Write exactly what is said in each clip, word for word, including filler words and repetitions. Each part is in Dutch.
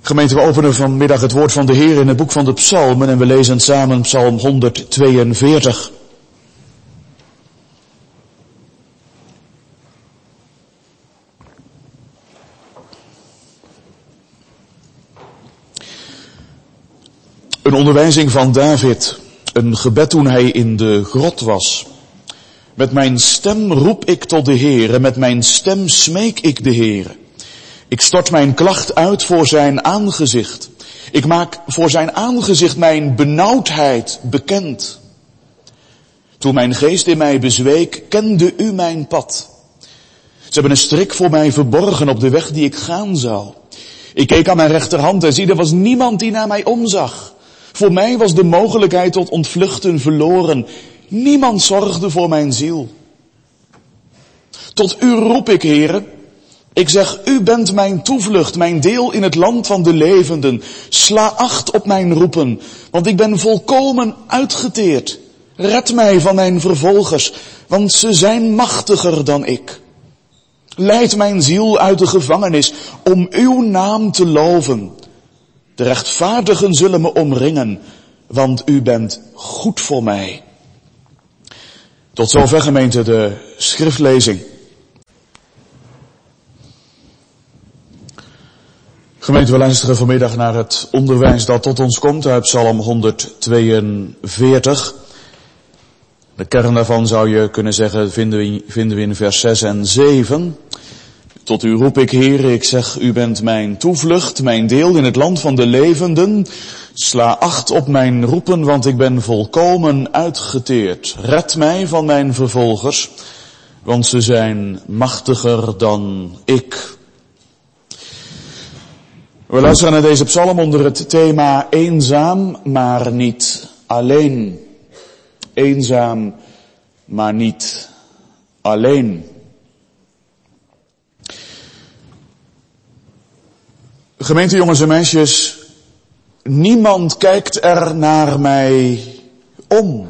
Gemeente, we openen vanmiddag het woord van de Heer in het boek van de Psalmen en we lezen samen Psalm honderdtweeënveertig. Een onderwijzing van David, een gebed toen hij in de grot was. Met mijn stem roep ik tot de Heer en met mijn stem smeek ik de Heer. Ik stort mijn klacht uit voor zijn aangezicht. Ik maak voor zijn aangezicht mijn benauwdheid bekend. Toen mijn geest in mij bezweek, kende u mijn pad. Ze hebben een strik voor mij verborgen op de weg die ik gaan zou. Ik keek aan mijn rechterhand en zie, er was niemand die naar mij omzag. Voor mij was de mogelijkheid tot ontvluchten verloren. Niemand zorgde voor mijn ziel. Tot u roep ik, Heere. Ik zeg, u bent mijn toevlucht, mijn deel in het land van de levenden. Sla acht op mijn roepen, want ik ben volkomen uitgeteerd. Red mij van mijn vervolgers, want ze zijn machtiger dan ik. Leid mijn ziel uit de gevangenis om uw naam te loven. De rechtvaardigen zullen me omringen, want u bent goed voor mij. Tot zover, gemeente, de schriftlezing. Gemeente, we luisteren vanmiddag naar het onderwijs dat tot ons komt uit Psalm honderdtweeënveertig. De kern daarvan zou je kunnen zeggen, vinden we, vinden we in vers zes en zeven. Tot u roep ik, Heer, ik zeg, u bent mijn toevlucht, mijn deel in het land van de levenden. Sla acht op mijn roepen, want ik ben volkomen uitgeteerd. Red mij van mijn vervolgers, want ze zijn machtiger dan ik. We luisteren naar deze psalm onder het thema eenzaam, maar niet alleen. Eenzaam, maar niet alleen. Gemeente, jongens en meisjes, niemand kijkt er naar mij om.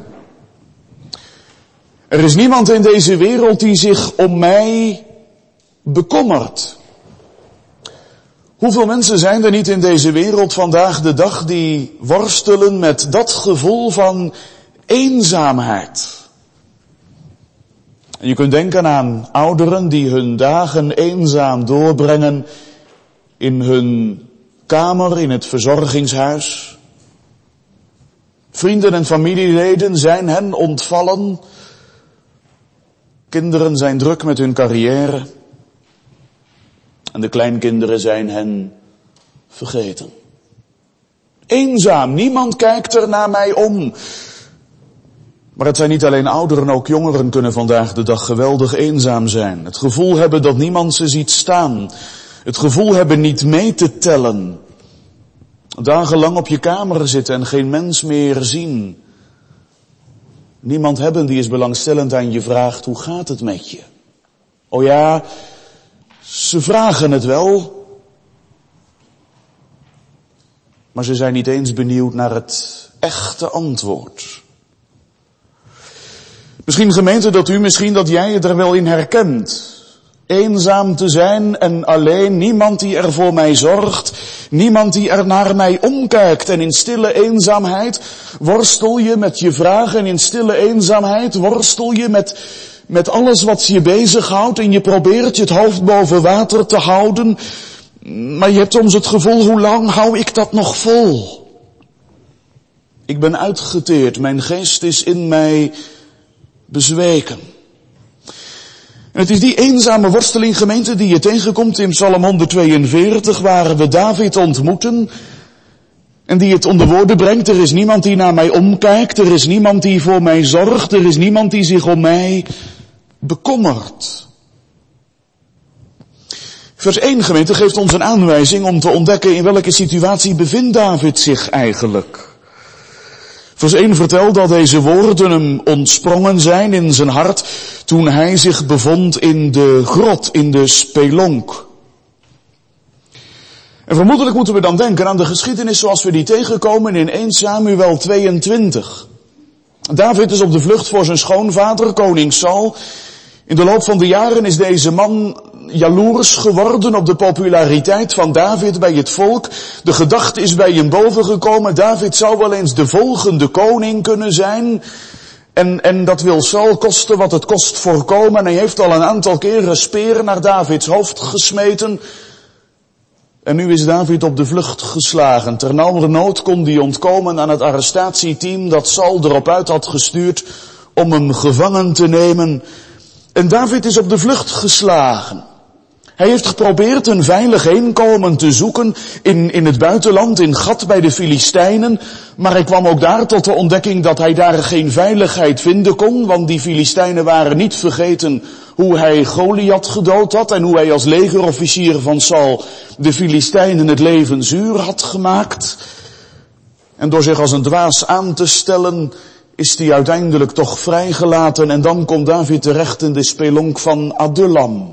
Er is niemand in deze wereld die zich om mij bekommert. Hoeveel mensen zijn er niet in deze wereld vandaag de dag die worstelen met dat gevoel van eenzaamheid? En je kunt denken aan ouderen die hun dagen eenzaam doorbrengen in hun kamer, in het verzorgingshuis. Vrienden en familieleden zijn hen ontvallen. Kinderen zijn druk met hun carrière. En de kleinkinderen zijn hen vergeten. Eenzaam, niemand kijkt er naar mij om. Maar het zijn niet alleen ouderen, ook jongeren kunnen vandaag de dag geweldig eenzaam zijn. Het gevoel hebben dat niemand ze ziet staan. Het gevoel hebben niet mee te tellen. Dagenlang op je kamer zitten en geen mens meer zien. Niemand hebben die is belangstellend aan je vraagt, hoe gaat het met je? Oh ja, ze vragen het wel. Maar ze zijn niet eens benieuwd naar het echte antwoord. Misschien, gemeente, dat u, misschien dat jij je er wel in herkent. Eenzaam te zijn en alleen, niemand die er voor mij zorgt, niemand die er naar mij omkijkt. En in stille eenzaamheid worstel je met je vragen, en in stille eenzaamheid worstel je met, met alles wat je bezighoudt. En je probeert je het hoofd boven water te houden, maar je hebt soms het gevoel, hoe lang hou ik dat nog vol? Ik ben uitgeteerd, mijn geest is in mij bezweken. En het is die eenzame worsteling, gemeente, die je tegenkomt in Psalm honderdtweeënveertig, waar we David ontmoeten en die het onder woorden brengt. Er is niemand die naar mij omkijkt, er is niemand die voor mij zorgt, er is niemand die zich om mij bekommert. Vers één, gemeente, geeft ons een aanwijzing om te ontdekken in welke situatie bevindt David zich eigenlijk. Vers één vertelt dat deze woorden hem ontsprongen zijn in zijn hart toen hij zich bevond in de grot, in de spelonk. En vermoedelijk moeten we dan denken aan de geschiedenis zoals we die tegenkomen in eerste Samuel tweeëntwintig. David is op de vlucht voor zijn schoonvader, koning Saul. In de loop van de jaren is deze man jaloers geworden op de populariteit van David bij het volk. De gedachte is bij hem bovengekomen, David zou wel eens de volgende koning kunnen zijn. En, en dat wil Saul kosten wat het kost voorkomen. En hij heeft al een aantal keren speren naar Davids hoofd gesmeten. En nu is David op de vlucht geslagen. Ternauwernood kon hij ontkomen aan het arrestatieteam dat Saul erop uit had gestuurd om hem gevangen te nemen. En David is op de vlucht geslagen. Hij heeft geprobeerd een veilig heenkomen te zoeken in, in het buitenland, in Gat bij de Filistijnen. Maar hij kwam ook daar tot de ontdekking dat hij daar geen veiligheid vinden kon. Want die Filistijnen waren niet vergeten hoe hij Goliath gedood had. En hoe hij als legerofficier van Saul de Filistijnen het leven zuur had gemaakt. En door zich als een dwaas aan te stellen is hij uiteindelijk toch vrijgelaten. En dan komt David terecht in de spelonk van Adullam.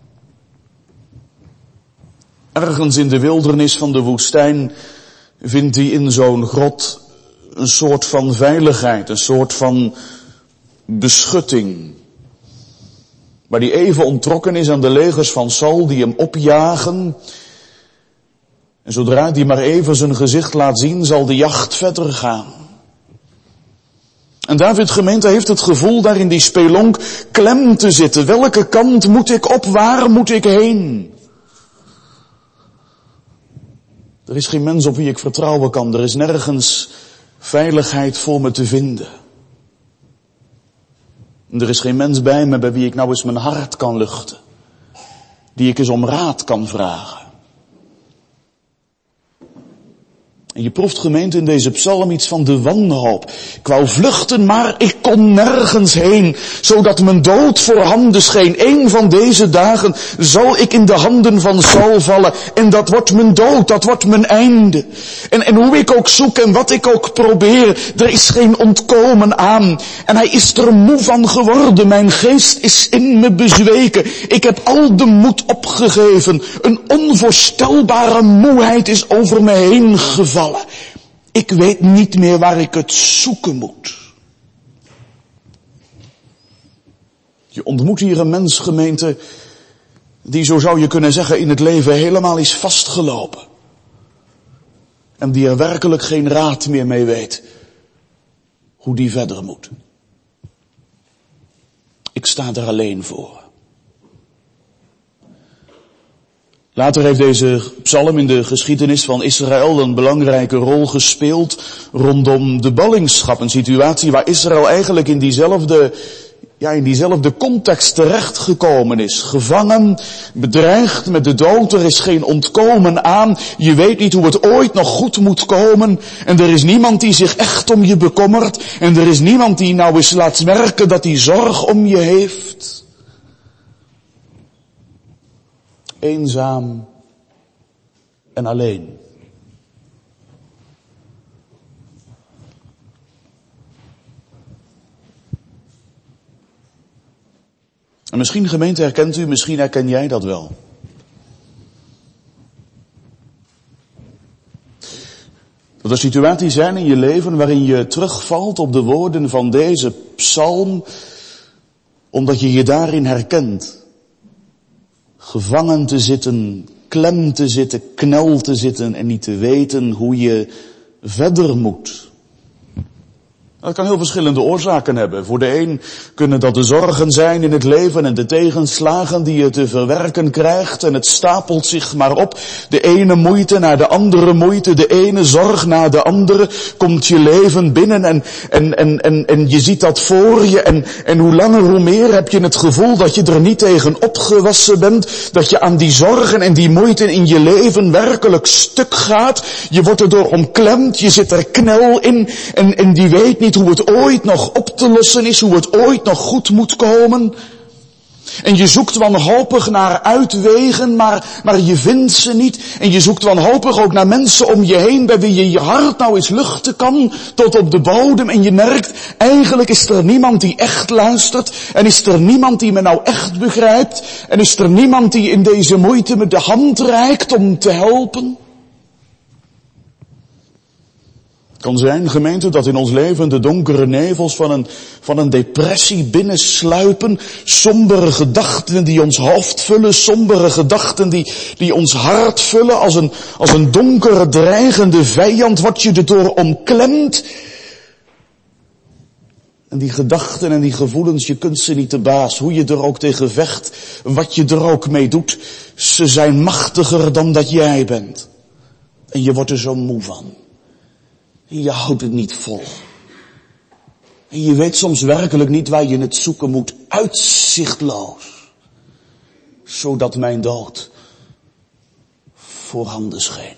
Ergens in de wildernis van de woestijn vindt hij in zo'n grot een soort van veiligheid, een soort van beschutting. Waar hij even onttrokken is aan de legers van Saul die hem opjagen. En zodra hij maar even zijn gezicht laat zien, zal de jacht verder gaan. En David gemeente heeft het gevoel daar in die spelonk klem te zitten. Welke kant moet ik op? Waar moet ik heen? Er is geen mens op wie ik vertrouwen kan. Er is nergens veiligheid voor me te vinden. En er is geen mens bij me bij wie ik nou eens mijn hart kan luchten. Die ik eens om raad kan vragen. En je proeft gemeente in deze psalm iets van de wanhoop. Ik wou vluchten, maar ik kon nergens heen, zodat mijn dood voorhanden scheen. Eén van deze dagen zal ik in de handen van Saul vallen. En dat wordt mijn dood, dat wordt mijn einde. En, en hoe ik ook zoek en wat ik ook probeer, er is geen ontkomen aan. En hij is er moe van geworden, mijn geest is in me bezweken. Ik heb al de moed opgegeven. Een onvoorstelbare moeheid is over me heen gevallen. Ik weet niet meer waar ik het zoeken moet. Je ontmoet hier een mens, gemeente, die, zo zou je kunnen zeggen, in het leven helemaal is vastgelopen. En die er werkelijk geen raad meer mee weet hoe die verder moet. Ik sta er alleen voor. Later heeft deze psalm in de geschiedenis van Israël een belangrijke rol gespeeld rondom de ballingschap. Een situatie waar Israël eigenlijk in diezelfde, ja, in diezelfde context terechtgekomen is. Gevangen, bedreigd met de dood, er is geen ontkomen aan. Je weet niet hoe het ooit nog goed moet komen. En er is niemand die zich echt om je bekommert. En er is niemand die nou eens laat merken dat hij zorg om je heeft. Eenzaam en alleen. En misschien, gemeente, herkent u, misschien herken jij dat wel. Dat er situaties zijn in je leven waarin je terugvalt op de woorden van deze psalm, omdat je je daarin herkent. Gevangen te zitten, klem te zitten, knel te zitten en niet te weten hoe je verder moet. Dat kan heel verschillende oorzaken hebben. Voor de een kunnen dat de zorgen zijn in het leven en de tegenslagen die je te verwerken krijgt en het stapelt zich maar op. De ene moeite na de andere moeite, de ene zorg na de andere komt je leven binnen en, en, en, en, en je ziet dat voor je en, en hoe langer hoe meer heb je het gevoel dat je er niet tegen opgewassen bent, dat je aan die zorgen en die moeite in je leven werkelijk stuk gaat. Je wordt erdoor omklemd, je zit er knel in en, en die weet niet hoe het ooit nog op te lossen is, hoe het ooit nog goed moet komen. En je zoekt wanhopig naar uitwegen, maar, maar je vindt ze niet. En je zoekt wanhopig ook naar mensen om je heen, bij wie je je hart nou eens luchten kan, tot op de bodem. En je merkt, eigenlijk is er niemand die echt luistert. En is er niemand die me nou echt begrijpt. En is er niemand die in deze moeite me de hand reikt om te helpen. Kan zijn, gemeente, dat in ons leven de donkere nevels van een, van een depressie binnensluipen. Sombere gedachten die ons hoofd vullen. Sombere gedachten die, die ons hart vullen. Als een, als een donkere, dreigende vijand wat je erdoor omklemt. En die gedachten en die gevoelens, je kunt ze niet te baas. Hoe je er ook tegen vecht, wat je er ook mee doet. Ze zijn machtiger dan dat jij bent. En je wordt er zo moe van. En je houdt het niet vol. En je weet soms werkelijk niet waar je het zoeken moet. Uitzichtloos. Zodat mijn dood voorhanden scheen.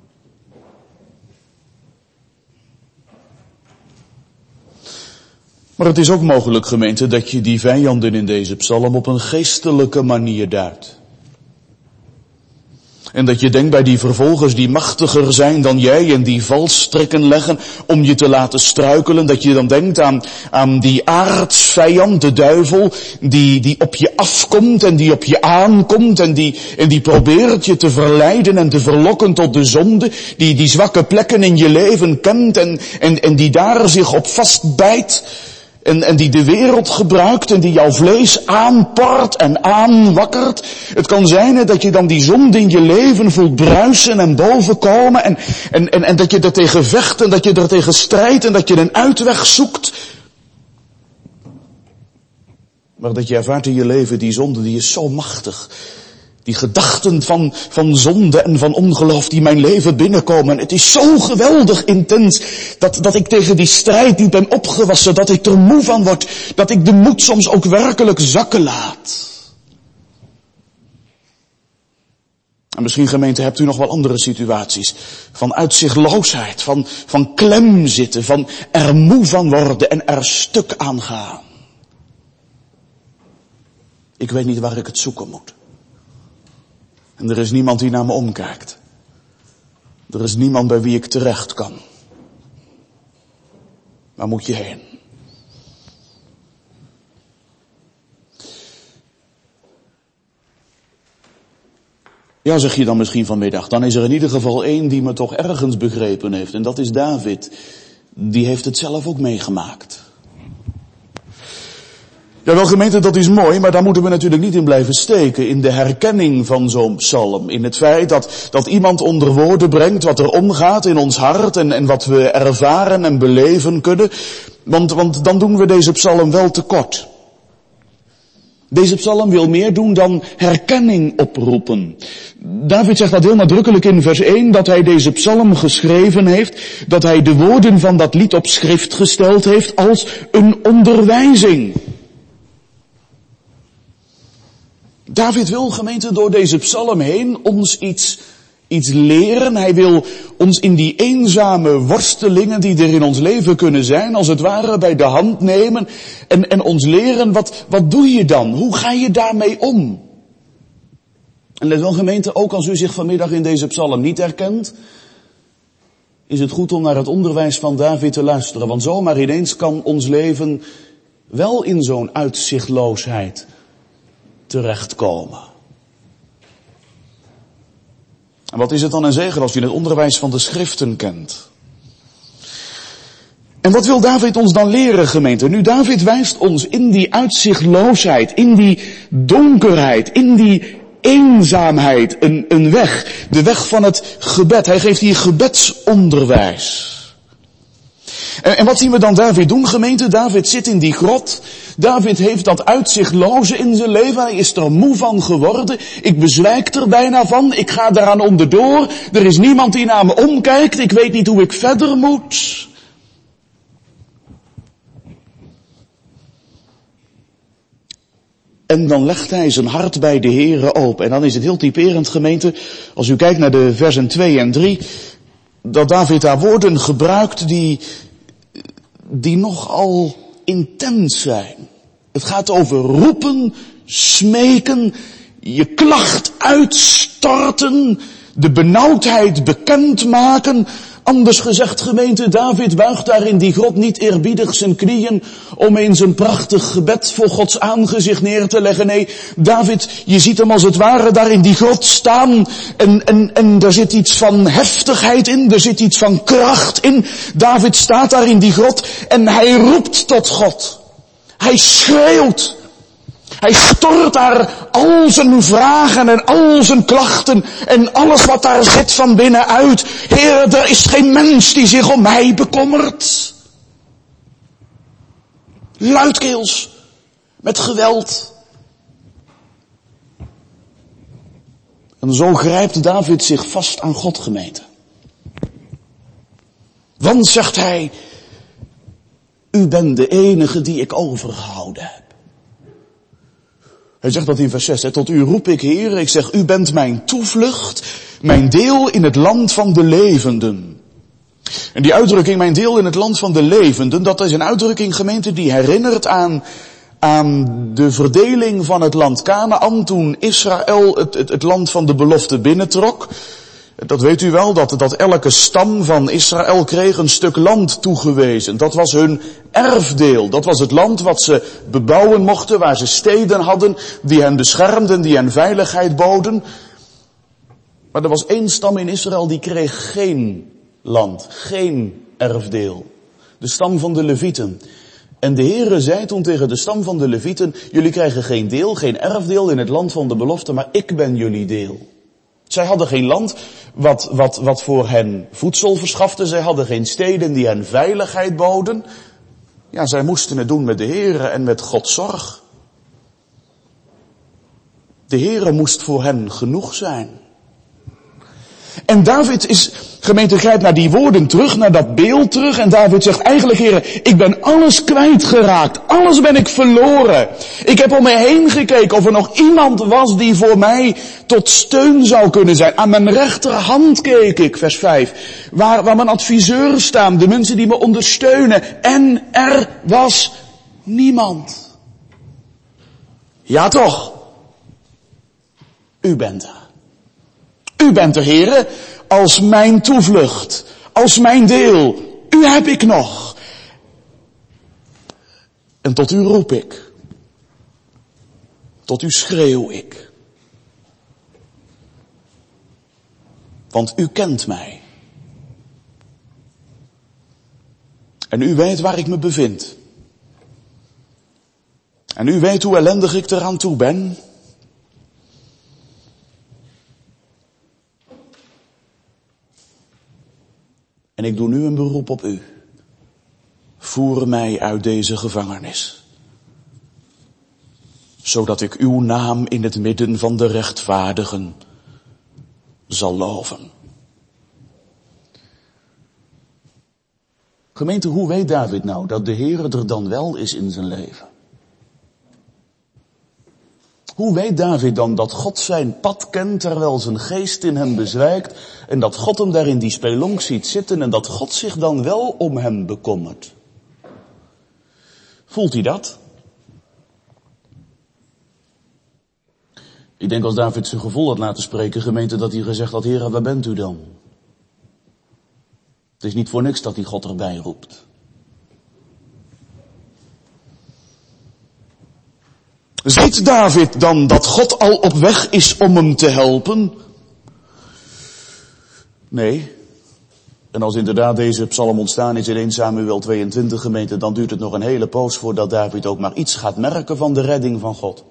Maar het is ook mogelijk, gemeente, dat je die vijanden in deze psalm op een geestelijke manier duidt. En dat je denkt bij die vervolgers die machtiger zijn dan jij en die valstrikken leggen om je te laten struikelen. Dat je dan denkt aan, aan die aardsvijand, de duivel, die, die op je afkomt en die op je aankomt en die, en die probeert je te verleiden en te verlokken tot de zonde. Die, die zwakke plekken in je leven kent en, en, en die daar zich op vastbijt. En, en die de wereld gebruikt en die jouw vlees aanpart en aanwakkert. Het kan zijn dat je dan die zonde in je leven voelt bruisen en bovenkomen. En, en, en, en dat je er tegen vecht en dat je er tegen strijdt en dat je een uitweg zoekt. Maar dat je ervaart in je leven, die zonde die is zo machtig. Die gedachten van, van zonde en van ongeloof die mijn leven binnenkomen. Het is zo geweldig intens dat, dat ik tegen die strijd niet ben opgewassen. Dat ik er moe van word. Dat ik de moed soms ook werkelijk zakken laat. En misschien, gemeente, hebt u nog wel andere situaties. Van uitzichtloosheid, van, van klem zitten, van er moe van worden en er stuk aan gaan. Ik weet niet waar ik het zoeken moet. En er is niemand die naar me omkijkt. Er is niemand bij wie ik terecht kan. Waar moet je heen? Ja, zeg je dan misschien vanmiddag. Dan is er in ieder geval één die me toch ergens begrepen heeft. En dat is David. Die heeft het zelf ook meegemaakt. Ja, wel gemeente, dat is mooi, maar daar moeten we natuurlijk niet in blijven steken. In de herkenning van zo'n psalm. In het feit dat, dat iemand onder woorden brengt wat er omgaat in ons hart en, en wat we ervaren en beleven kunnen. Want, want dan doen we deze psalm wel tekort. Deze psalm wil meer doen dan herkenning oproepen. David zegt dat heel nadrukkelijk in vers één, dat hij deze psalm geschreven heeft, dat hij de woorden van dat lied op schrift gesteld heeft als een onderwijzing. David wil, gemeente, door deze psalm heen ons iets, iets leren. Hij wil ons in die eenzame worstelingen die er in ons leven kunnen zijn, als het ware bij de hand nemen en, en ons leren, wat, wat doe je dan? Hoe ga je daarmee om? En let wel, gemeente, ook als u zich vanmiddag in deze psalm niet herkent, is het goed om naar het onderwijs van David te luisteren. Want zomaar ineens kan ons leven wel in zo'n uitzichtloosheid terechtkomen. En wat is het dan een zegen als je het onderwijs van de schriften kent? En wat wil David ons dan leren, gemeente? Nu, David wijst ons in die uitzichtloosheid, in die donkerheid, in die eenzaamheid een, een weg. De weg van het gebed. Hij geeft hier gebedsonderwijs. En, en wat zien we dan David doen, gemeente? David zit in die grot. David heeft dat uitzichtloze in zijn leven. Hij is er moe van geworden. Ik bezwijk er bijna van. Ik ga daaraan onderdoor. Er is niemand die naar me omkijkt. Ik weet niet hoe ik verder moet. En dan legt hij zijn hart bij de Heere open. En dan is het heel typerend, gemeente, als u kijkt naar de versen twee en drie, dat David daar woorden gebruikt die, die nogal intens zijn. Het gaat over roepen, smeken, je klacht uitstorten, de benauwdheid bekendmaken. Anders gezegd, gemeente, David buigt daar in die grot niet eerbiedig zijn knieën om eens een prachtig gebed voor Gods aangezicht neer te leggen. Nee, David, je ziet hem als het ware daar in die grot staan en, en, en er zit iets van heftigheid in, er zit iets van kracht in. David staat daar in die grot en hij roept tot God. Hij schreeuwt. Hij stort daar al zijn vragen en al zijn klachten en alles wat daar zit van binnenuit. Heer, er is geen mens die zich om mij bekommert. Luidkeels, met geweld. En zo grijpt David zich vast aan God, gemeente. Want, zegt hij, u bent de enige die ik overgehouden heb. Hij zegt dat in vers zes, hè, tot u roep ik, Heer, ik zeg, u bent mijn toevlucht, mijn deel in het land van de levenden. En die uitdrukking, mijn deel in het land van de levenden, dat is een uitdrukking, gemeente, die herinnert aan, aan de verdeling van het land Kanaän toen Israël het, het, het land van de belofte binnentrok. Dat weet u wel, dat, dat elke stam van Israël kreeg een stuk land toegewezen. Dat was hun erfdeel. Dat was het land wat ze bebouwen mochten, waar ze steden hadden, die hen beschermden, die hen veiligheid boden. Maar er was één stam in Israël die kreeg geen land, geen erfdeel. De stam van de Levieten. En de Heere zei toen tegen de stam van de Levieten, jullie krijgen geen deel, geen erfdeel in het land van de belofte, maar ik ben jullie deel. Zij hadden geen land wat, wat, wat voor hen voedsel verschafte. Zij hadden geen steden die hen veiligheid boden. Ja, zij moesten het doen met de Heere en met Gods zorg. De Heere moest voor hen genoeg zijn. En David is, gemeente, grijpt naar die woorden terug, naar dat beeld terug. En David zegt eigenlijk, Heere, ik ben alles kwijtgeraakt. Alles ben ik verloren. Ik heb om me heen gekeken of er nog iemand was die voor mij tot steun zou kunnen zijn. Aan mijn rechterhand keek ik, vers vijf. Waar, waar mijn adviseurs staan, de mensen die me ondersteunen. En er was niemand. Ja toch. U bent er. U bent er, Heere, als mijn toevlucht, als mijn deel. U heb ik nog. En tot u roep ik. Tot u schreeuw ik. Want u kent mij. En u weet waar ik me bevind. En u weet hoe ellendig ik eraan toe ben. En ik doe nu een beroep op u. Voer mij uit deze gevangenis. Zodat ik uw naam in het midden van de rechtvaardigen zal loven. Gemeente, hoe weet David nou dat de Heere er dan wel is in zijn leven? Hoe weet David dan dat God zijn pad kent terwijl zijn geest in hem bezwijkt en dat God hem daar in die spelonk ziet zitten en dat God zich dan wel om hem bekommert? Voelt hij dat? Ik denk als David zijn gevoel had laten spreken, gemeente, dat hij gezegd had, Heere, waar bent u dan? Het is niet voor niks dat hij God erbij roept. Ziet David dan dat God al op weg is om hem te helpen? Nee. En als inderdaad deze psalm ontstaan is in eerste Samuel tweeëntwintig, gemeente, dan duurt het nog een hele poos voordat David ook maar iets gaat merken van de redding van God.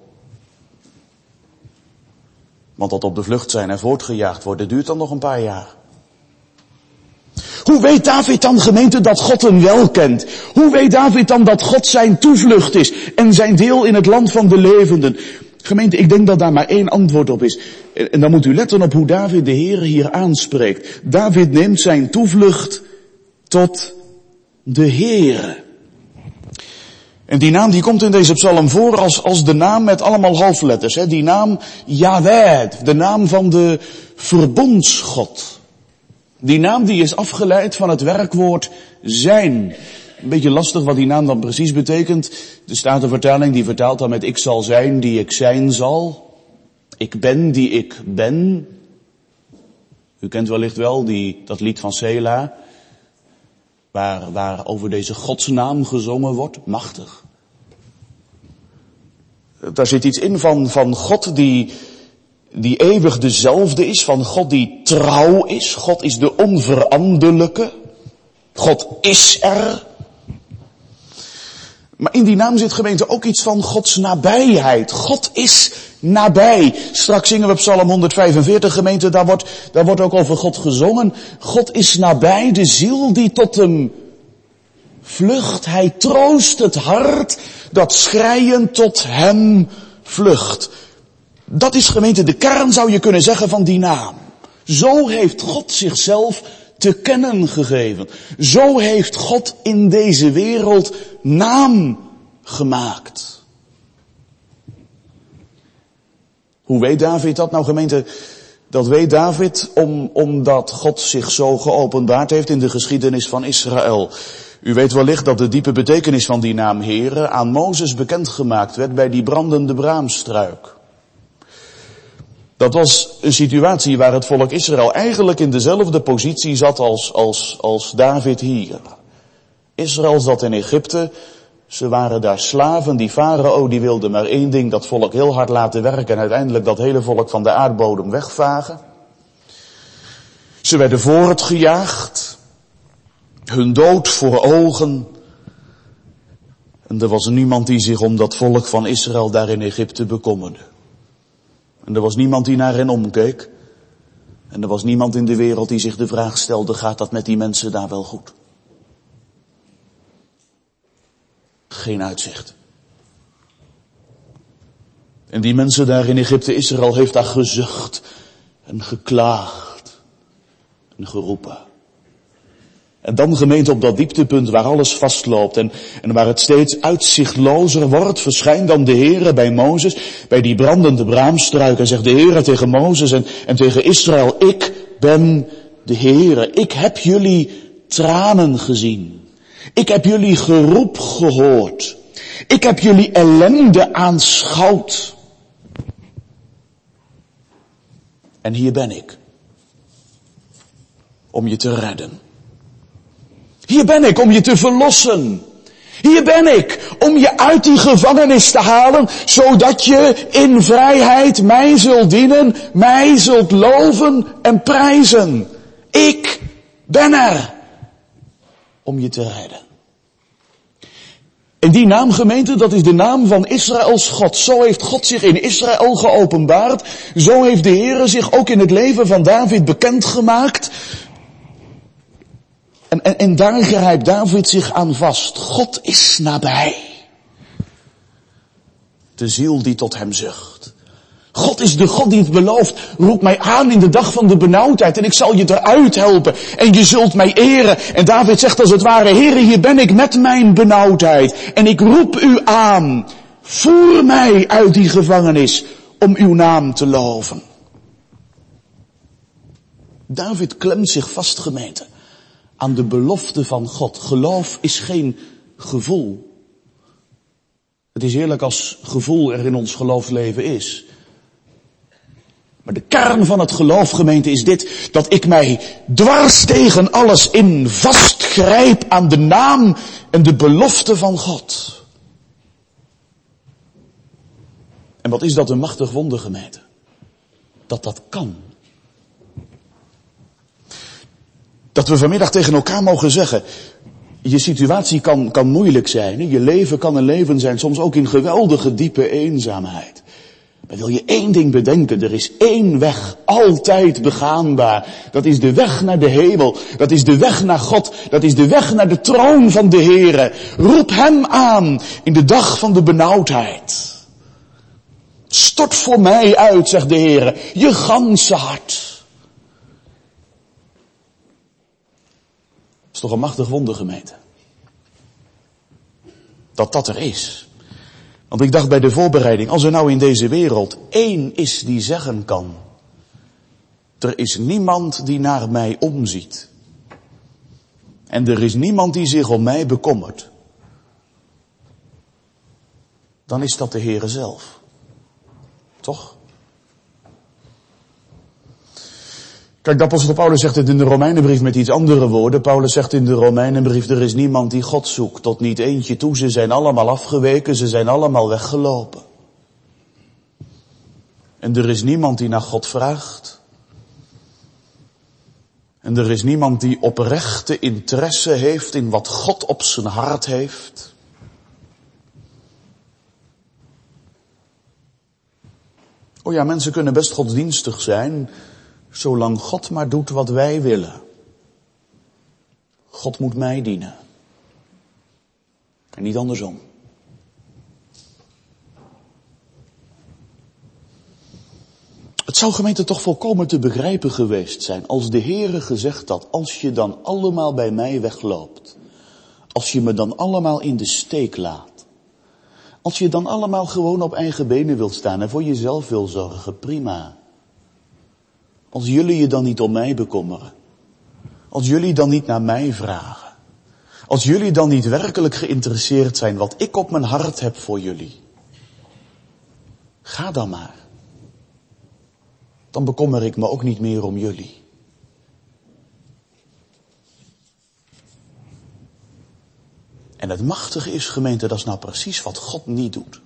Want dat op de vlucht zijn en voortgejaagd worden duurt dan nog een paar jaar. Hoe weet David dan, gemeente, dat God hem wel kent? Hoe weet David dan dat God zijn toevlucht is en zijn deel in het land van de levenden? Gemeente, ik denk dat daar maar één antwoord op is. En dan moet u letten op hoe David de Heere hier aanspreekt. David neemt zijn toevlucht tot de Heere. En die naam die komt in deze psalm voor als, als de naam met allemaal hoofdletters. Hè? Die naam Yahweh, de naam van de verbondsgod. Die naam die is afgeleid van het werkwoord zijn. Een beetje lastig wat die naam dan precies betekent. Er staat een vertaling die vertaalt dan met ik zal zijn die ik zijn zal. Ik ben die ik ben. U kent wellicht wel die, dat lied van Sela, waar, waar over deze godsnaam gezongen wordt, machtig. Daar zit iets in van, van God die, die eeuwig dezelfde is, van God die trouw is. God is de onveranderlijke. God is er. Maar in die naam zit, gemeente, ook iets van Gods nabijheid. God is nabij. Straks zingen we Psalm honderdvijfenveertig, gemeente, daar wordt, daar wordt ook over God gezongen. God is nabij, de ziel die tot hem vlucht. Hij troost het hart dat schreiend tot hem vlucht. Dat is, gemeente, de kern, zou je kunnen zeggen, van die naam. Zo heeft God zichzelf te kennen gegeven. Zo heeft God in deze wereld naam gemaakt. Hoe weet David dat nou, gemeente? Dat weet David om, omdat God zich zo geopenbaard heeft in de geschiedenis van Israël. U weet wellicht dat de diepe betekenis van die naam Heere aan Mozes bekendgemaakt werd bij die brandende braamstruik. Dat was een situatie waar het volk Israël eigenlijk in dezelfde positie zat als, als, als David hier. Israël zat in Egypte, ze waren daar slaven, die farao die wilde maar één ding, dat volk heel hard laten werken en uiteindelijk dat hele volk van de aardbodem wegvagen. Ze werden voortgejaagd, hun dood voor ogen. En er was niemand die zich om dat volk van Israël daar in Egypte bekommerde. En er was niemand die naar hen omkeek. En er was niemand in de wereld die zich de vraag stelde, gaat dat met die mensen daar wel goed? Geen uitzicht. En die mensen daar in Egypte, Israël, heeft daar gezucht en geklaagd en geroepen. En dan, gemeente, op dat dieptepunt waar alles vastloopt en, en waar het steeds uitzichtlozer wordt, verschijnt dan de Heere bij Mozes, bij die brandende braamstruik, en zegt de Heere tegen Mozes en, en tegen Israël, ik ben de Heere, ik heb jullie tranen gezien, ik heb jullie geroep gehoord, ik heb jullie ellende aanschouwd. En hier ben ik, om je te redden. Hier ben ik om je te verlossen. Hier ben ik om je uit die gevangenis te halen, zodat je in vrijheid mij zult dienen, mij zult loven en prijzen. Ik ben er om je te redden. En die naam, gemeente, dat is de naam van Israëls God. Zo heeft God zich in Israël geopenbaard. Zo heeft de Heere zich ook in het leven van David bekendgemaakt. En, en, en daar grijpt David zich aan vast. God is nabij. De ziel die tot hem zucht. God is de God die het belooft. Roep mij aan in de dag van de benauwdheid en ik zal je eruit helpen. En je zult mij eren. En David zegt als het ware, Heere, hier ben ik met mijn benauwdheid. En ik roep u aan. Voer mij uit die gevangenis om uw naam te loven. David klemt zich vast, gemeente, aan de belofte van God. Geloof is geen gevoel. Het is heerlijk als gevoel er in ons geloofsleven is. Maar de kern van het geloof, gemeente, is dit, dat ik mij dwars tegen alles in vastgrijp aan de naam en de belofte van God. En wat is dat een machtig wonder, gemeente? Dat dat kan. Dat we vanmiddag tegen elkaar mogen zeggen, je situatie kan, kan moeilijk zijn. Je leven kan een leven zijn, soms ook in geweldige diepe eenzaamheid. Maar wil je één ding bedenken, er is één weg, altijd begaanbaar. Dat is de weg naar de hemel, dat is de weg naar God, dat is de weg naar de troon van de Heere. Roep hem aan in de dag van de benauwdheid. Stort voor mij uit, zegt de Heere, je ganse hart. Dat is toch een machtig wonder, gemeente. Dat dat er is. Want ik dacht bij de voorbereiding, als er nou in deze wereld één is die zeggen kan, er is niemand die naar mij omziet. En er is niemand die zich om mij bekommert. Dan is dat de Heere zelf. Toch? Kijk, de apostel Paulus zegt het in de Romeinenbrief met iets andere woorden. Paulus zegt in de Romeinenbrief, er is niemand die God zoekt, tot niet eentje toe. Ze zijn allemaal afgeweken, ze zijn allemaal weggelopen. En er is niemand die naar God vraagt. En er is niemand die oprechte interesse heeft in wat God op zijn hart heeft. Oh ja, mensen kunnen best godsdienstig zijn, zolang God maar doet wat wij willen. God moet mij dienen. En niet andersom. Het zou, gemeente, toch volkomen te begrijpen geweest zijn als de Heere gezegd had, als je dan allemaal bij mij wegloopt, als je me dan allemaal in de steek laat, als je dan allemaal gewoon op eigen benen wilt staan en voor jezelf wil zorgen, prima. Als jullie je dan niet om mij bekommeren, als jullie dan niet naar mij vragen, als jullie dan niet werkelijk geïnteresseerd zijn wat ik op mijn hart heb voor jullie, ga dan maar. Dan bekommer ik me ook niet meer om jullie. En het machtige is, gemeente, dat is nou precies wat God niet doet.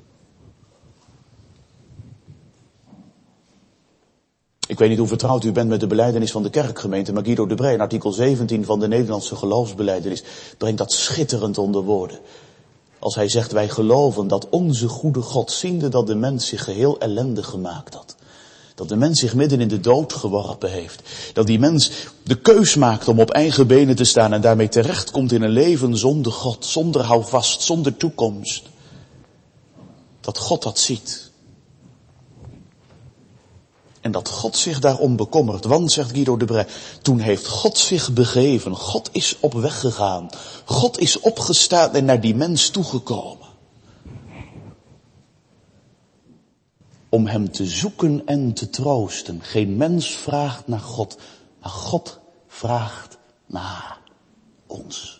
Ik weet niet hoe vertrouwd u bent met de belijdenis van de kerkgemeente, maar Guido de Brij in artikel zeventien van de Nederlandse geloofsbelijdenis brengt dat schitterend onder woorden. Als hij zegt, wij geloven dat onze goede God, ziende dat de mens zich geheel ellendig gemaakt had, dat de mens zich midden in de dood geworpen heeft, dat die mens de keus maakt om op eigen benen te staan en daarmee terechtkomt in een leven zonder God, zonder houvast, zonder toekomst, dat God dat ziet. En dat God zich daarom bekommert. Want, zegt Guido de Brij, toen heeft God zich begeven. God is op weg gegaan. God is opgestaan en naar die mens toegekomen. Om hem te zoeken en te troosten. Geen mens vraagt naar God, maar God vraagt naar ons.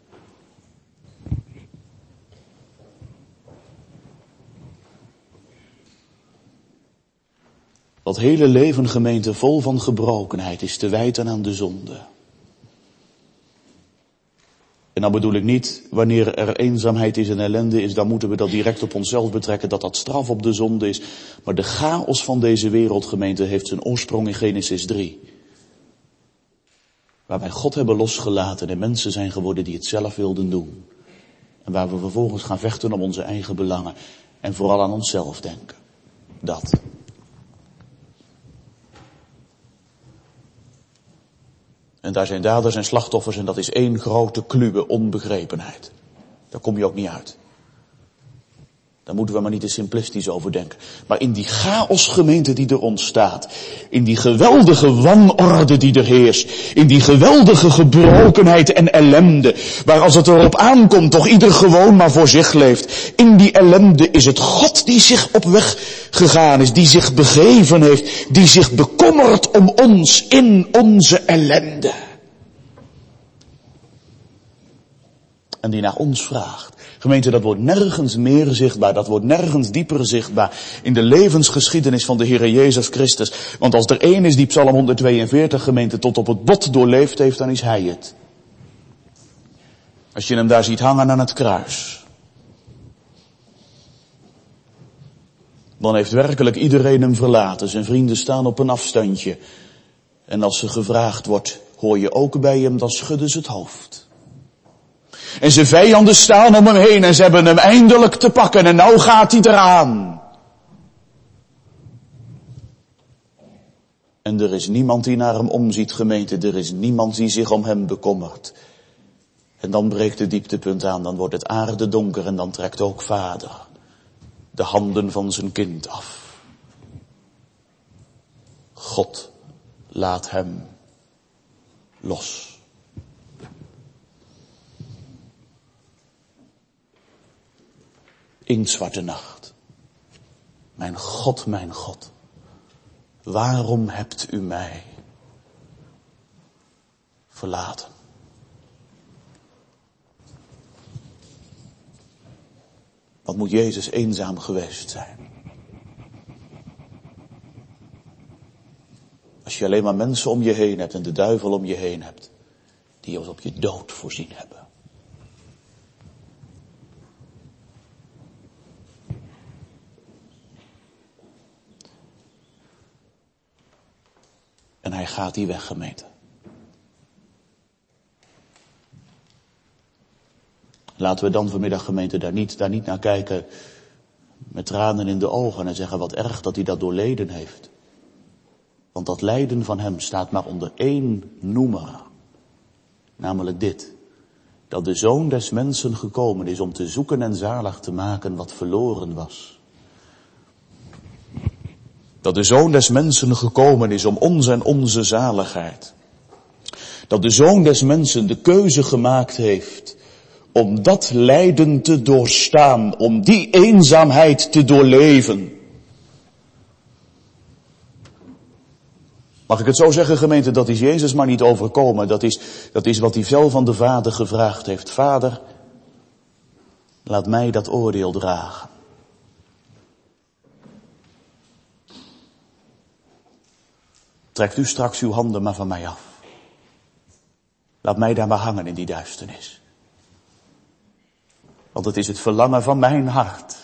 Dat hele leven, gemeente, vol van gebrokenheid is te wijten aan de zonde. En dan bedoel ik niet, wanneer er eenzaamheid is en ellende is, dan moeten we dat direct op onszelf betrekken, dat dat straf op de zonde is. Maar de chaos van deze wereld, gemeente, heeft zijn oorsprong in Genesis drie. Waar wij God hebben losgelaten en mensen zijn geworden die het zelf wilden doen. En waar we vervolgens gaan vechten om onze eigen belangen. En vooral aan onszelf denken. Dat. En daar zijn daders en slachtoffers en dat is één grote kluwe onbegrepenheid. Daar kom je ook niet uit. Daar moeten we maar niet te simplistisch over denken. Maar in die chaosgemeente die er ontstaat, in die geweldige wanorde die er heerst, in die geweldige gebrokenheid en ellende, waar als het erop aankomt toch ieder gewoon maar voor zich leeft, in die ellende is het God die zich op weg gegaan is, die zich begeven heeft, die zich bekommert om ons in onze ellende. En die naar ons vraagt. Gemeente, dat wordt nergens meer zichtbaar, dat wordt nergens dieper zichtbaar in de levensgeschiedenis van de Heere Jezus Christus. Want als er één is die Psalm honderdtweeënveertig, gemeente, tot op het bot doorleefd heeft, dan is hij het. Als je hem daar ziet hangen aan het kruis, dan heeft werkelijk iedereen hem verlaten. Zijn vrienden staan op een afstandje. En als er gevraagd wordt, hoor je ook bij hem, dan schudden ze het hoofd. En zijn vijanden staan om hem heen en ze hebben hem eindelijk te pakken en nou gaat hij eraan. En er is niemand die naar hem omziet, gemeente, er is niemand die zich om hem bekommert. En dan breekt het dieptepunt aan, dan wordt het aarde donker en dan trekt ook vader de handen van zijn kind af. God laat hem los. Inktzwarte nacht. Mijn God, mijn God. Waarom hebt u mij verlaten? Wat moet Jezus eenzaam geweest zijn? Als Als je alleen maar mensen om je heen hebt en de duivel om je heen hebt, die je op je dood voorzien hebben. En hij gaat die weg, gemeente. Laten we dan vanmiddag, gemeente, daar niet, daar niet naar kijken met tranen in de ogen en zeggen wat erg dat hij dat doorleden heeft. Want dat lijden van hem staat maar onder één noemer. Namelijk dit. Dat de Zoon des Mensen gekomen is om te zoeken en zalig te maken wat verloren was. Dat de Zoon des Mensen gekomen is om ons en onze zaligheid. Dat de Zoon des Mensen de keuze gemaakt heeft om dat lijden te doorstaan, om die eenzaamheid te doorleven. Mag ik het zo zeggen, gemeente, dat is Jezus maar niet overkomen. Dat is, dat is wat hij fel van de Vader gevraagd heeft. Vader, laat mij dat oordeel dragen. Trekt u straks uw handen maar van mij af. Laat mij daar maar hangen in die duisternis. Want het is het verlangen van mijn hart.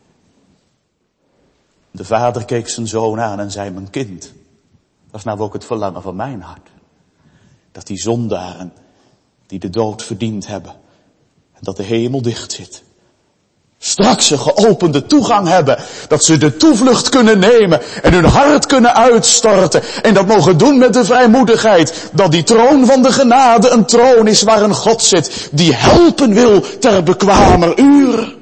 De vader keek zijn zoon aan en zei, mijn kind, dat is nou ook het verlangen van mijn hart. Dat die zondaren die de dood verdiend hebben en dat de hemel dicht zit, straks een geopende toegang hebben. Dat ze de toevlucht kunnen nemen en hun hart kunnen uitstorten. En dat mogen doen met de vrijmoedigheid. Dat die troon van de genade een troon is waar een God zit. Die helpen wil ter bekwamer uur.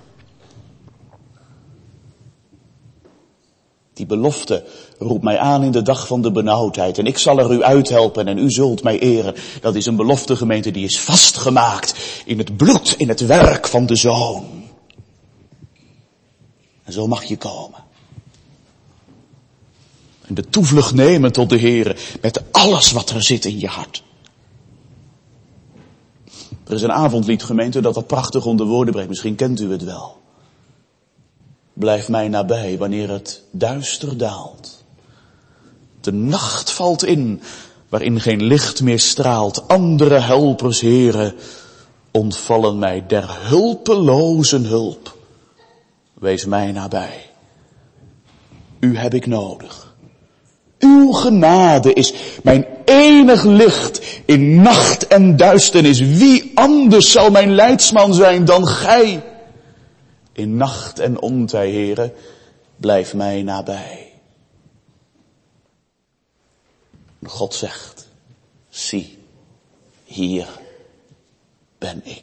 Die belofte roept mij aan in de dag van de benauwdheid. En ik zal er u uithelpen en u zult mij eren. Dat is een belofte, gemeente, die is vastgemaakt in het bloed, in het werk van de Zoon. En zo mag je komen. En de toevlucht nemen tot de Heere met alles wat er zit in je hart. Er is een avondlied, gemeente, dat dat prachtig onder woorden brengt. Misschien kent u het wel. Blijf mij nabij wanneer het duister daalt. De nacht valt in, waarin geen licht meer straalt. Andere helpers, Heere, ontvallen mij der hulpelozen hulp. Wees mij nabij. U heb ik nodig. Uw genade is mijn enig licht in nacht en duisternis. Wie anders zal mijn leidsman zijn dan gij? In nacht en ontij, Heere, blijf mij nabij. God zegt, zie, hier ben ik.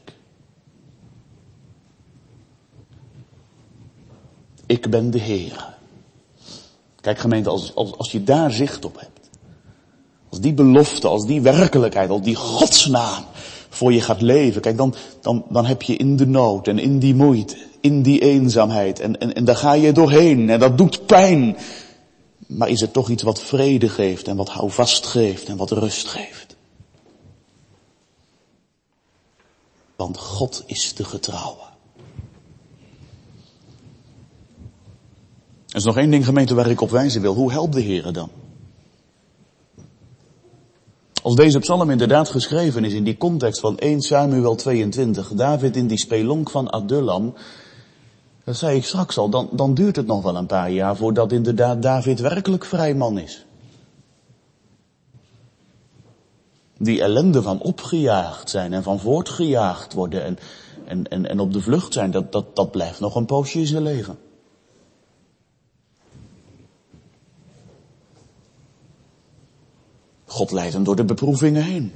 Ik ben de Heere. Kijk, gemeente, als, als, als je daar zicht op hebt. Als die belofte, als die werkelijkheid, als die godsnaam voor je gaat leven. Kijk, dan, dan, dan heb je in de nood en in die moeite, in die eenzaamheid. En, en, en daar ga je doorheen en dat doet pijn. Maar is het toch iets wat vrede geeft en wat houvast geeft en wat rust geeft. Want God is de getrouwe. Er is nog één ding, gemeente, waar ik op wijzen wil. Hoe helpt de Heere dan? Als deze psalm inderdaad geschreven is in die context van eerste Samuel tweeëntwintig, David in die spelonk van Adullam, dat zei ik straks al, dan, dan duurt het nog wel een paar jaar voordat inderdaad David werkelijk vrij man is. Die ellende van opgejaagd zijn en van voortgejaagd worden en, en, en, en op de vlucht zijn, dat, dat, dat blijft nog een poosje in zijn leven. God leidt hem door de beproevingen heen.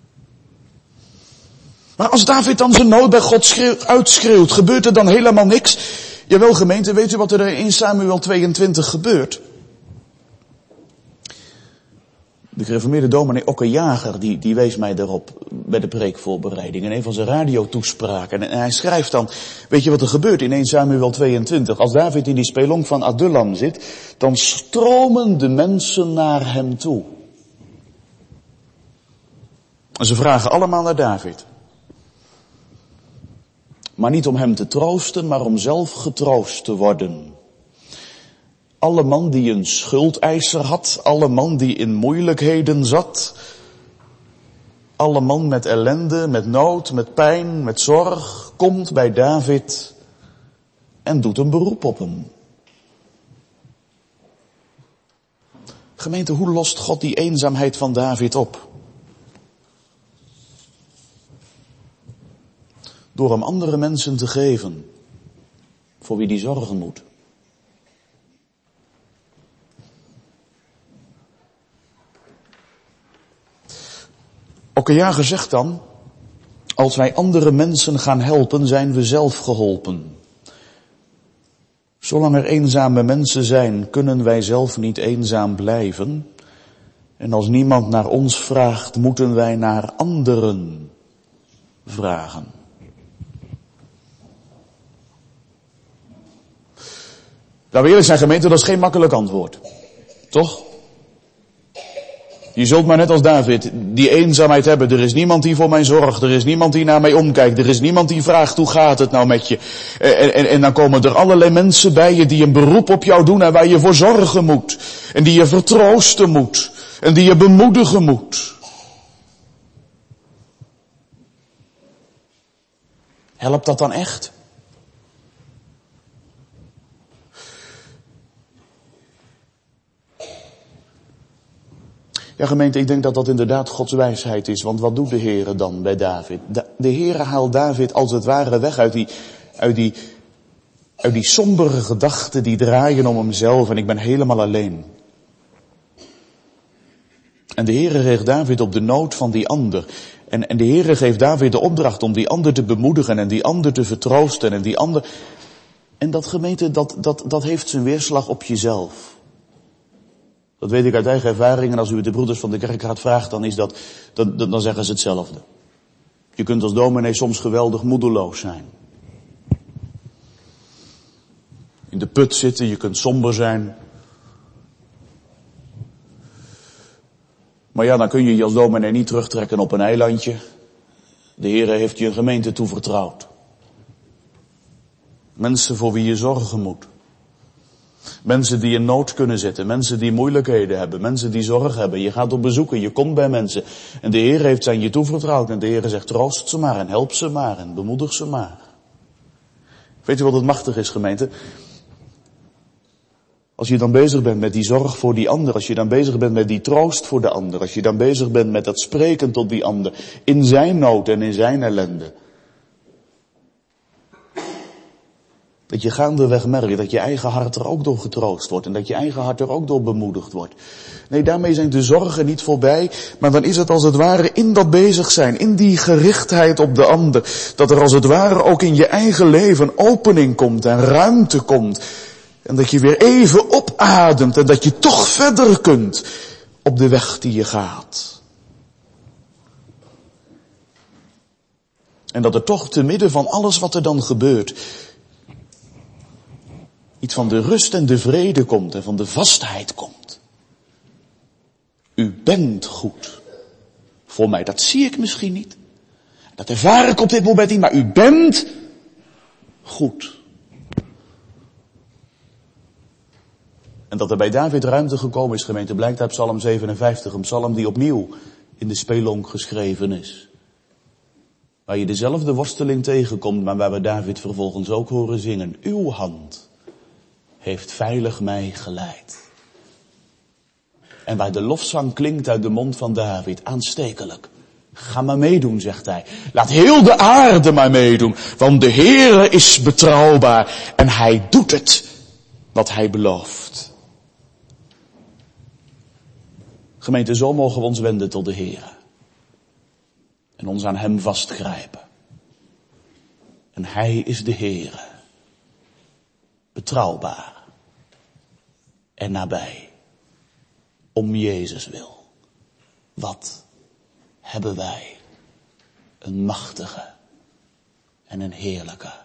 Maar als David dan zijn nood bij God schreeuwt, uitschreeuwt, gebeurt er dan helemaal niks? Jawel, gemeente, weet u wat er in eerste Samuel tweeëntwintig gebeurt? De gereformeerde dominee Okke Jager, die, die wees mij daarop bij de preekvoorbereiding in een van zijn radiotoespraken. En, en hij schrijft dan, weet je wat er gebeurt in eerste Samuel tweeëntwintig? Als David in die spelonk van Adullam zit, dan stromen de mensen naar hem toe. En ze vragen allemaal naar David. Maar niet om hem te troosten, maar om zelf getroost te worden. Alle man die een schuldeiser had, alle man die in moeilijkheden zat, alle man met ellende, met nood, met pijn, met zorg, komt bij David en doet een beroep op hem. Gemeente, hoe lost God die eenzaamheid van David op? Door hem andere mensen te geven, voor wie die zorgen moet. Okkejager zegt dan, als wij andere mensen gaan helpen, zijn we zelf geholpen. Zolang er eenzame mensen zijn, kunnen wij zelf niet eenzaam blijven. En als niemand naar ons vraagt, moeten wij naar anderen vragen. Nou, we eerlijk zijn, gemeente, dat is geen makkelijk antwoord. Toch? Je zult maar net als David die eenzaamheid hebben. Er is niemand die voor mij zorgt. Er is niemand die naar mij omkijkt. Er is niemand die vraagt, hoe gaat het nou met je? En, en, en dan komen er allerlei mensen bij je die een beroep op jou doen en waar je voor zorgen moet. En die je vertroosten moet. En die je bemoedigen moet. Helpt dat dan echt? Ja, gemeente, ik denk dat dat inderdaad Gods wijsheid is. Want wat doet de Heere dan bij David? De Heere haalt David als het ware weg uit die, uit die, uit die sombere gedachten die draaien om hemzelf en ik ben helemaal alleen. En de Heere richt David op de nood van die ander. En, en de Heere geeft David de opdracht om die ander te bemoedigen en die ander te vertroosten en die ander. En dat, gemeente, dat, dat, dat heeft zijn weerslag op jezelf. Dat weet ik uit eigen ervaring en als u het de broeders van de kerkraad vraagt, dan is dat, dan, dan zeggen ze hetzelfde. Je kunt als dominee soms geweldig moedeloos zijn. In de put zitten, je kunt somber zijn. Maar ja, dan kun je je als dominee niet terugtrekken op een eilandje. De Heere heeft je een gemeente toevertrouwd. Mensen voor wie je zorgen moet. Mensen die in nood kunnen zitten, mensen die moeilijkheden hebben, mensen die zorg hebben. Je gaat op bezoeken, je komt bij mensen. En de Heer heeft ze aan je toevertrouwd. En de Heer zegt, troost ze maar en help ze maar en bemoedig ze maar. Weet u wat het machtig is, gemeente? Als je dan bezig bent met die zorg voor die ander, als je dan bezig bent met die troost voor de ander, als je dan bezig bent met dat spreken tot die ander, in zijn nood en in zijn ellende. Dat je gaandeweg merkt dat je eigen hart er ook door getroost wordt en dat je eigen hart er ook door bemoedigd wordt. Nee, daarmee zijn de zorgen niet voorbij, maar dan is het als het ware in dat bezig zijn, in die gerichtheid op de ander, dat er als het ware ook in je eigen leven opening komt en ruimte komt. En dat je weer even opademt en dat je toch verder kunt op de weg die je gaat. En dat er toch te midden van alles wat er dan gebeurt, iets van de rust en de vrede komt en van de vastheid komt. U bent goed. Voor mij, dat zie ik misschien niet. Dat ervaar ik op dit moment niet, maar u bent goed. En dat er bij David ruimte gekomen is, gemeente, blijkt uit Psalm zevenenvijftig, een psalm die opnieuw in de spelonk geschreven is. Waar je dezelfde worsteling tegenkomt, maar waar we David vervolgens ook horen zingen. Uw hand heeft veilig mij geleid. En waar de lofzang klinkt uit de mond van David, aanstekelijk. Ga maar meedoen, zegt hij. Laat heel de aarde maar meedoen, want de Heere is betrouwbaar en hij doet het wat hij belooft. Gemeente, zo mogen we ons wenden tot de Heere. En ons aan hem vastgrijpen. En hij is de Heere. Betrouwbaar. En nabij. Om Jezus wil. Wat hebben wij een machtige en een heerlijke